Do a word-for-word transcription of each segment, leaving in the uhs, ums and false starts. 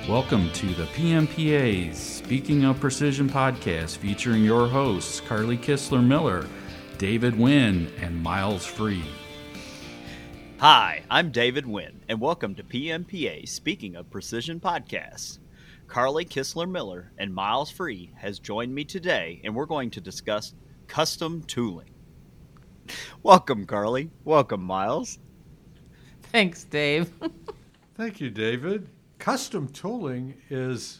Welcome to the P M P A's Speaking of Precision podcast, featuring your hosts Carly Kistler Miller, David Wynn, and Miles Free. Hi, I'm David Wynn, and welcome to P M P A's Speaking of Precision podcast. Carly Kistler Miller and Miles Free has joined me today, and we're going to discuss custom tooling. Welcome, Carly. Welcome, Miles. Thanks, Dave. Thank you, David. Custom tooling is,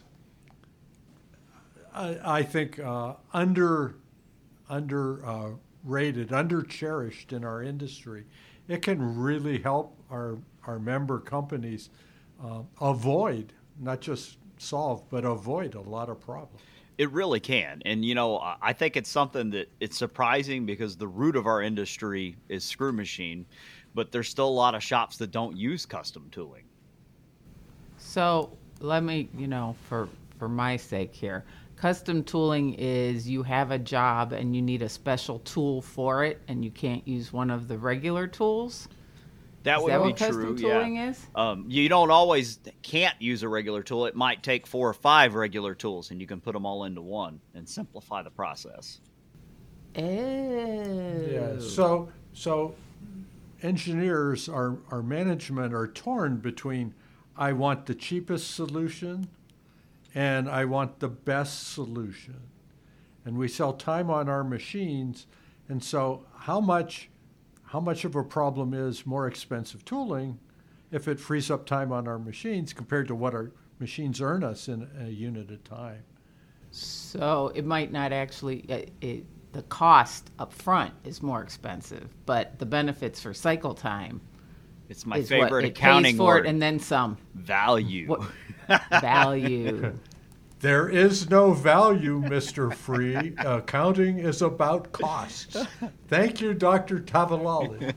I, I think, uh, under under uh, rated, under cherished in our industry. It can really help our our member companies uh, avoid, not just solve, but avoid a lot of problems. It really can. And, you know, I think it's something that it's surprising because the root of our industry is screw machine, but there's still a lot of shops that don't use custom tooling. So let me, you know, for, for my sake here, custom tooling is you have a job and you need a special tool for it and you can't use one of the regular tools. That is would that be what custom true, tooling yeah. is? Um, you don't always can't use a regular tool. It might take four or five regular tools, and you can put them all into one and simplify the process. Oh. Yeah. So so engineers, our our management are torn between I want the cheapest solution and I want the best solution. And we sell time on our machines, and so how much How much of a problem is more expensive tooling if it frees up time on our machines compared to what our machines earn us in a unit of time? So it might not actually, it, it, the cost up front is more expensive, but the benefits for cycle time It's my is favorite what, it accounting pays for word. it and then some. Value. What, value. There is no value, Mister Free. Accounting is about costs. Thank you, Doctor Tavalali.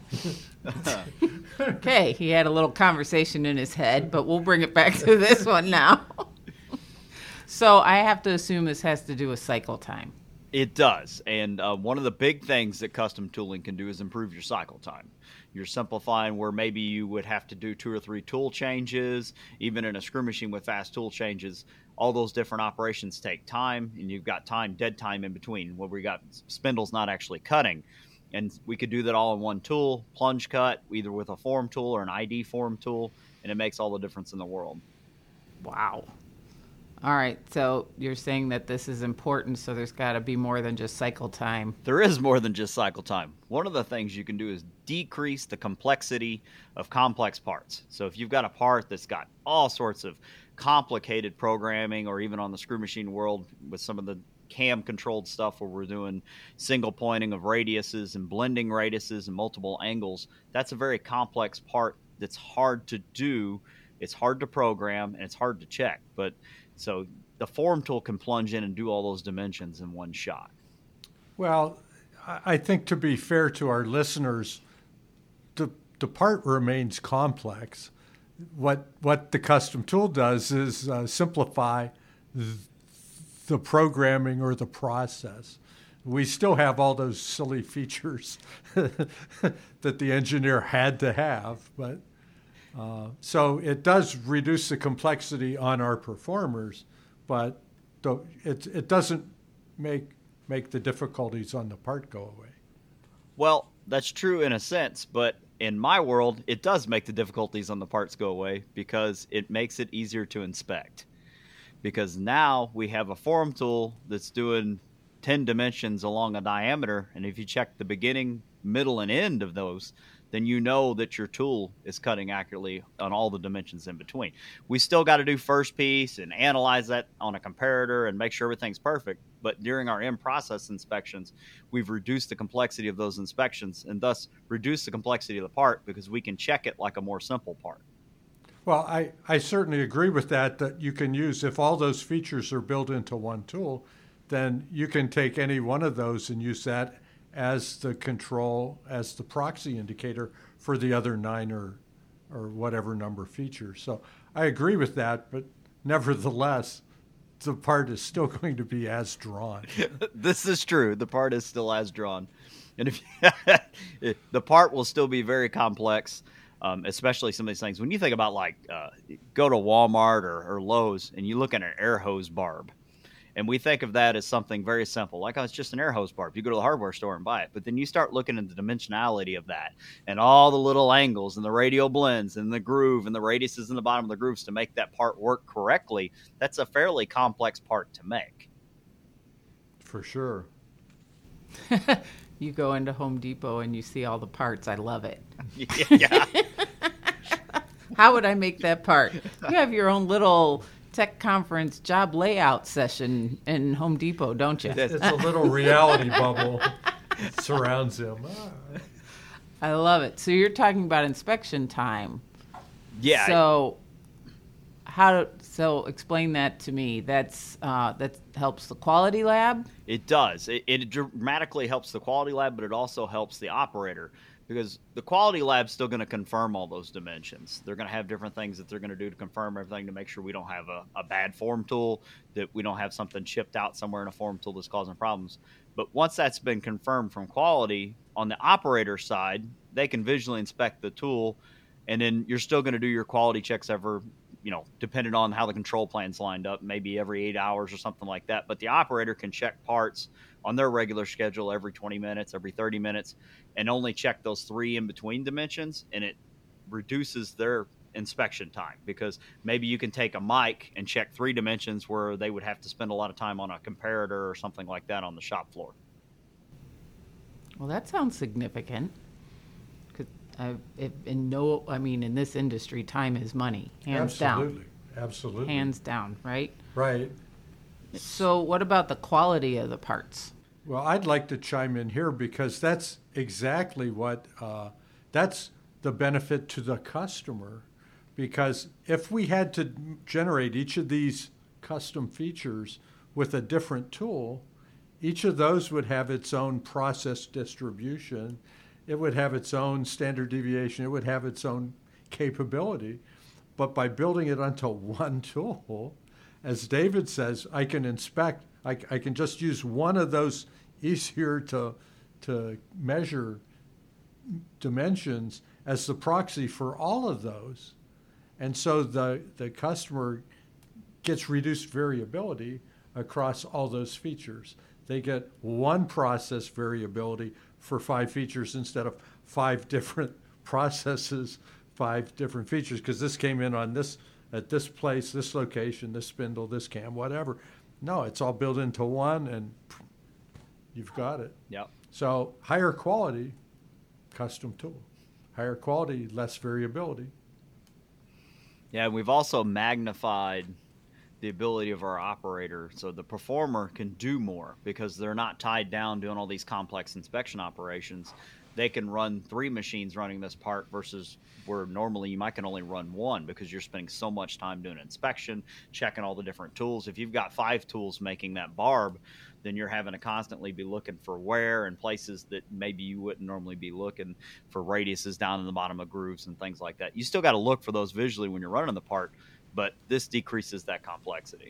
Okay, he had a little conversation in his head, but we'll bring it back to this one now. So I have to assume this has to do with cycle time. It does. And uh, one of the big things that custom tooling can do is improve your cycle time. You're simplifying where maybe you would have to do two or three tool changes, even in a screw machine with fast tool changes. All those different operations take time, and you've got time, dead time in between, where we got spindles not actually cutting. And we could do that all in one tool, plunge cut, either with a form tool or an I D form tool, and it makes all the difference in the world. Wow. All right, so you're saying that this is important, so there's got to be more than just cycle time. There is more than just cycle time. One of the things you can do is decrease the complexity of complex parts. So if you've got a part that's got all sorts of complicated programming, or even on the screw machine world with some of the cam controlled stuff where we're doing single pointing of radiuses and blending radiuses and multiple angles, that's a very complex part that's hard to do. It's hard to program and it's hard to check. But so the form tool can plunge in and do all those dimensions in one shot. Well, I think to be fair to our listeners, the, the part remains complex. What what the custom tool does is uh, simplify th- the programming or the process. We still have all those silly features that the engineer had to have, but uh, so it does reduce the complexity on our performers, but the, it it doesn't make make the difficulties on the part go away. Well, that's true in a sense, but in my world, it does make the difficulties on the parts go away because it makes it easier to inspect. Because now we have a form tool that's doing ten dimensions along a diameter, and if you check the beginning, middle, and end of those, then you know that your tool is cutting accurately on all the dimensions in between. We still got to do first piece and analyze that on a comparator and make sure everything's perfect. But during our in-process inspections, we've reduced the complexity of those inspections and thus reduced the complexity of the part because we can check it like a more simple part. Well, I, I certainly agree with that, that you can use, if all those features are built into one tool, then you can take any one of those and use that as the control, as the proxy indicator for the other nine or or whatever number features. So I agree with that, but nevertheless, the part is still going to be as drawn. This is true. The part is still as drawn. And if the part will still be very complex. Um, especially some of these things. When you think about like uh, go to Walmart or, or Lowe's and you look at an air hose barb, and we think of that as something very simple, like, oh, it's just an air hose barb. You go to the hardware store and buy it. But then you start looking at the dimensionality of that and all the little angles and the radial blends and the groove and the radiuses in the bottom of the grooves to make that part work correctly. That's a fairly complex part to make. For sure. You go into Home Depot and you see all the parts. I love it. Yeah. How would I make that part? You have your own little tech conference job layout session in Home Depot, don't you? It's a little reality bubble that surrounds him. Ah. I love it. So you're talking about inspection time. Yeah. So how? So explain that to me. That's uh, that helps the quality lab. It does. It, it dramatically helps the quality lab, but it also helps the operator, because the quality lab's still going to confirm all those dimensions. They're going to have different things that they're going to do to confirm everything to make sure we don't have a, a bad form tool, that we don't have something chipped out somewhere in a form tool that's causing problems. But once that's been confirmed from quality, on the operator side, they can visually inspect the tool, and then you're still going to do your quality checks ever, you know, depending on how the control plan's lined up, maybe every eight hours or something like that. But the operator can check parts on their regular schedule every twenty minutes, every thirty minutes, and only check those three in between dimensions, and it reduces their inspection time, because maybe you can take a mic and check three dimensions where they would have to spend a lot of time on a comparator or something like that on the shop floor. Well, that sounds significant. Cause I, if, in no, I mean, in this industry, time is money, hands Absolutely. down. Absolutely. Hands down, right? Right. So what about the quality of the parts? Well, I'd like to chime in here, because that's exactly what, uh, that's the benefit to the customer. Because if we had to generate each of these custom features with a different tool, each of those would have its own process distribution. It would have its own standard deviation. It would have its own capability. But by building it onto one tool, as David says, I can inspect, I, I can just use one of those easier to, to measure dimensions as the proxy for all of those. And so the, the customer gets reduced variability across all those features. They get one process variability for five features instead of five different processes, five different features, because this came in on this, at this place, this location, this spindle, this cam, whatever. No, it's all built into one, and you've got it. Yep. So higher quality, custom tool. Higher quality, less variability. Yeah, we've also magnified the ability of our operator, so the performer can do more because they're not tied down doing all these complex inspection operations. They can run three machines running this part versus where normally you might can only run one, because you're spending so much time doing inspection, checking all the different tools. If you've got five tools making that barb, then you're having to constantly be looking for wear and places that maybe you wouldn't normally be looking for, radiuses down in the bottom of grooves and things like that. You still got to look for those visually when you're running the part, but this decreases that complexity.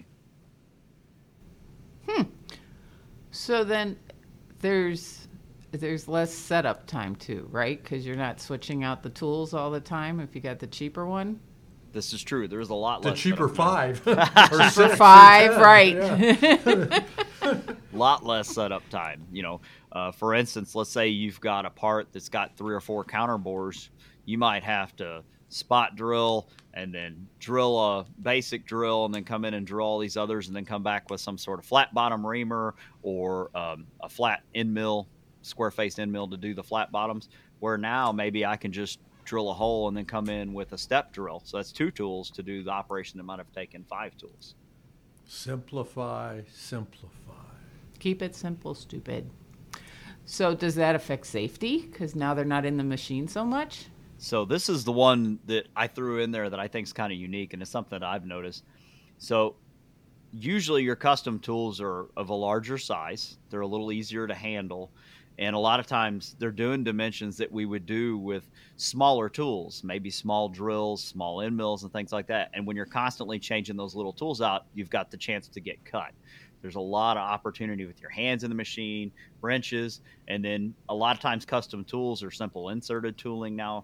Hmm. So then there's there's less setup time too, right? Because you're not switching out the tools all the time if you got the cheaper one. This is true. There's a lot The less. cheaper setup time. five. or For six or five, ten, right? yeah. Lot less setup time. You know, uh, for instance, let's say you've got a part that's got three or four counter bores. You might have to spot drill and then drill a basic drill and then come in and drill all these others and then come back with some sort of flat bottom reamer or um, a flat end mill, square faced end mill to do the flat bottoms, where now maybe I can just drill a hole and then come in with a step drill. So that's two tools to do the operation that might have taken five tools. Simplify, simplify. Keep it simple, stupid. So does that affect safety? Because now they're not in the machine so much? So this is the one that I threw in there that I think is kind of unique, and it's something that I've noticed. So usually your custom tools are of a larger size. They're a little easier to handle. And a lot of times they're doing dimensions that we would do with smaller tools, maybe small drills, small end mills, and things like that. And when you're constantly changing those little tools out, you've got the chance to get cut. There's a lot of opportunity with your hands in the machine, wrenches, and then a lot of times custom tools are simple inserted tooling now.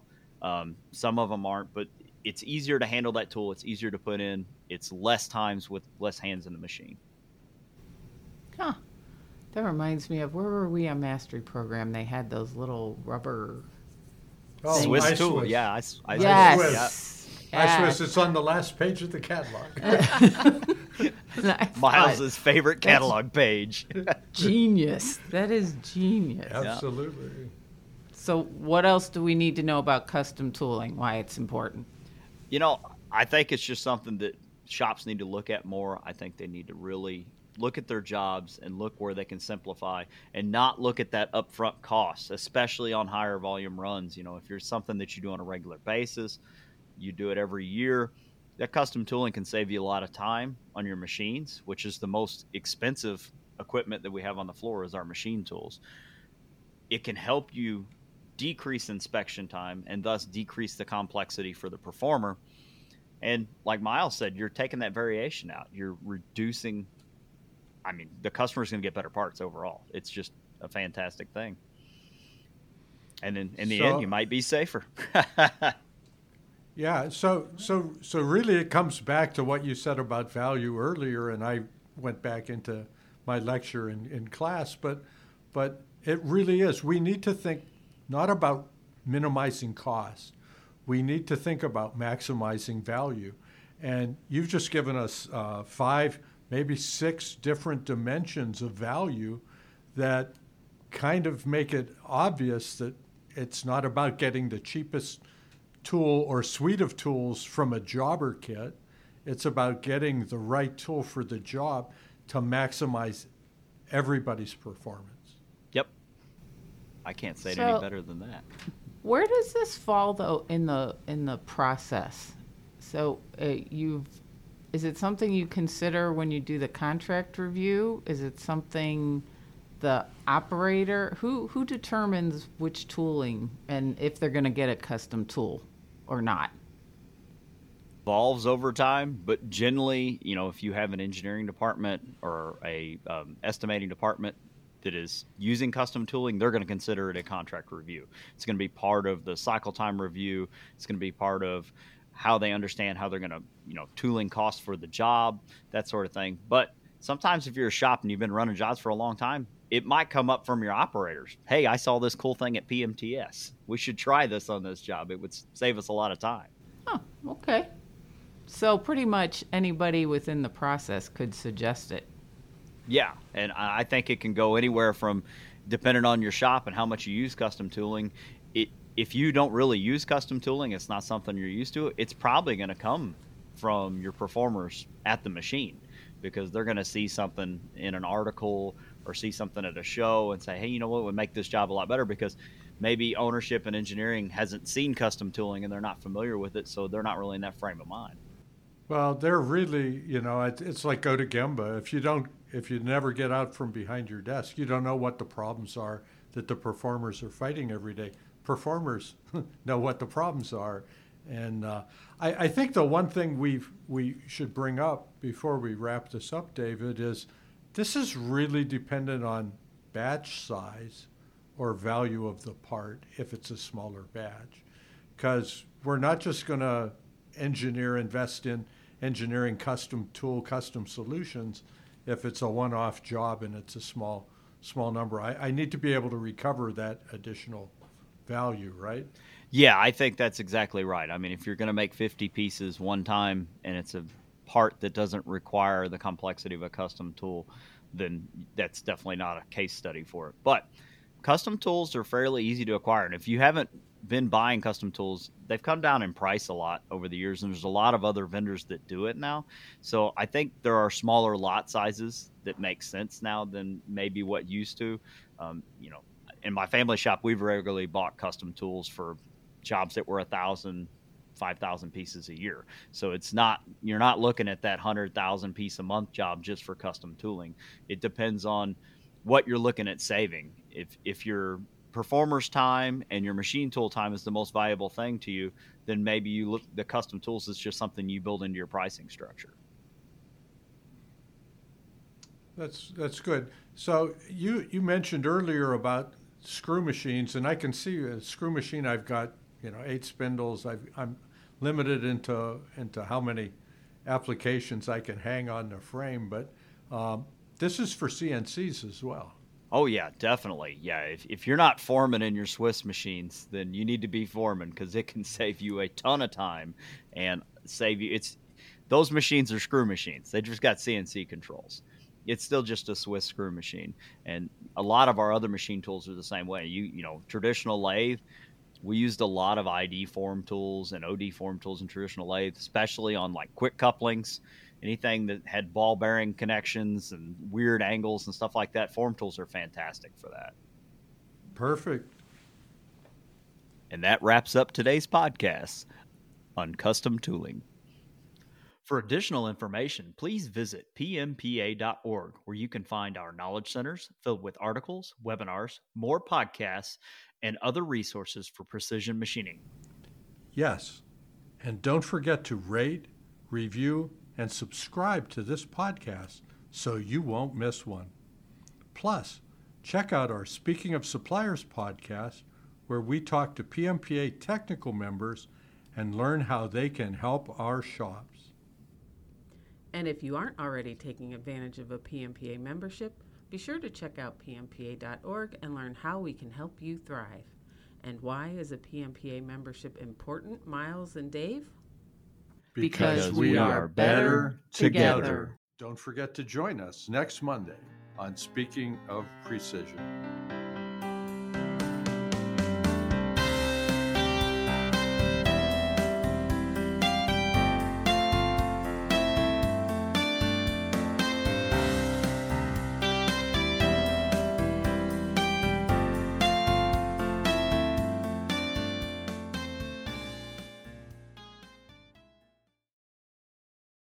Um, some of them aren't, but it's easier to handle that tool. It's easier to put in. It's less times with less hands in the machine. Huh. That reminds me of, where were we on Mastery Program? They had those little rubber. Oh, Swiss ice tool, Swiss. yeah. I, s- I Yes. Swiss, Yes. I Swiss, it's on the last page of the catalog. yeah. Miles's favorite catalog page. Genius. That is genius. Absolutely. So what else do we need to know about custom tooling, why it's important? You know, I think it's just something that shops need to look at more. I think they need to really look at their jobs and look where they can simplify and not look at that upfront cost, especially on higher volume runs. You know, if you're something that you do on a regular basis, you do it every year, that custom tooling can save you a lot of time on your machines, which is the most expensive equipment that we have on the floor is our machine tools. It can help you decrease inspection time and thus decrease the complexity for the performer. And like Miles said, you're taking that variation out. You're reducing, I mean, the customer's going to get better parts overall. It's just a fantastic thing. And in, in the So- end, you might be safer. Yeah, so so so really it comes back to what you said about value earlier, and I went back into my lecture in, in class, but but it really is. We need to think not about minimizing cost. We need to think about maximizing value. And you've just given us uh, five, maybe six different dimensions of value that kind of make it obvious that it's not about getting the cheapest tool or suite of tools from a jobber kit. It's about getting the right tool for the job to maximize everybody's performance. Yep. I can't say it So- any better than that. Where does this fall though in the in the process? So uh, you've is it something you consider when you do the contract review? Is it something the operator who who determines which tooling and if they're going to get a custom tool or not? Evolves over time, but generally, you know, if you have an engineering department or a um, estimating department that is using custom tooling, they're going to consider it a contract review. It's going to be part of the cycle time review. It's going to be part of how they understand how they're going to, you know, tooling costs for the job, that sort of thing. But sometimes if you're a shop and you've been running jobs for a long time, it might come up from your operators. Hey, I saw this cool thing at P M T S. We should try this on this job. It would save us a lot of time. Oh, okay. So pretty much anybody within the process could suggest it. Yeah, and I I think it can go anywhere from, depending on your shop and how much you use custom tooling. It if you don't really use custom tooling, it's not something you're used to. It's probably going to come from your performers at the machine, because they're going to see something in an article or see something at a show and say, hey, you know what would make this job a lot better, because maybe ownership and engineering hasn't seen custom tooling and they're not familiar with it, so they're not really in that frame of mind. Well, they're really, you know, it, it's like go to Gemba. If you don't, if you never get out from behind your desk, you don't know what the problems are that the performers are fighting every day. Performers know what the problems are. And uh, I, I think the one thing we we should bring up before we wrap this up, David, is this is really dependent on batch size or value of the part if it's a smaller batch. Because we're not just going to engineer, invest in engineering custom tool, custom solutions if it's a one-off job and it's a small small number. I, I need to be able to recover that additional value, right? Yeah, I think that's exactly right. I mean, if you're going to make fifty pieces one time and it's a part that doesn't require the complexity of a custom tool, then that's definitely not a case study for it. But custom tools are fairly easy to acquire. And if you haven't been buying custom tools, they've come down in price a lot over the years, and there's a lot of other vendors that do it now. So I think there are smaller lot sizes that make sense now than maybe what used to. Um, you know, in my family shop, we've regularly bought custom tools for jobs that were a thousand, five thousand pieces a year. So it's not, you're not looking at that hundred thousand piece a month job just for custom tooling. It depends on what you're looking at saving. If if your performer's time and your machine tool time is the most valuable thing to you, then maybe you look, the custom tools is just something you build into your pricing structure. That's that's good. So you you mentioned earlier about screw machines, and I can see a screw machine I've got you know, eight spindles. I've, I'm limited into into how many applications I can hang on the frame, but um, this is for C N Cs as well. Oh yeah, definitely. Yeah, if if you're not forming in your Swiss machines, then you need to be forming because it can save you a ton of time and save you. It's those machines are screw machines. They just got C N C controls. It's still just a Swiss screw machine, and a lot of our other machine tools are the same way. You you know, traditional lathe, we used a lot of I D form tools and O D form tools in traditional lathe, especially on like quick couplings. Anything that had ball bearing connections and weird angles and stuff like that, form tools are fantastic for that. Perfect. And that wraps up today's podcast on custom tooling. For additional information, please visit P M P A dot org, where you can find our knowledge centers filled with articles, webinars, more podcasts, and other resources for precision machining. Yes. And don't forget to rate, review, and subscribe to this podcast so you won't miss one. Plus, check out our Speaking of Suppliers podcast, where we talk to P M P A technical members and learn how they can help our shops. And if you aren't already taking advantage of a P M P A membership, be sure to check out P M P A dot org and learn how we can help you thrive. And why is a P M P A membership important, Miles and Dave? Because, because we are better together. together. Don't forget to join us next Monday on Speaking of Precision.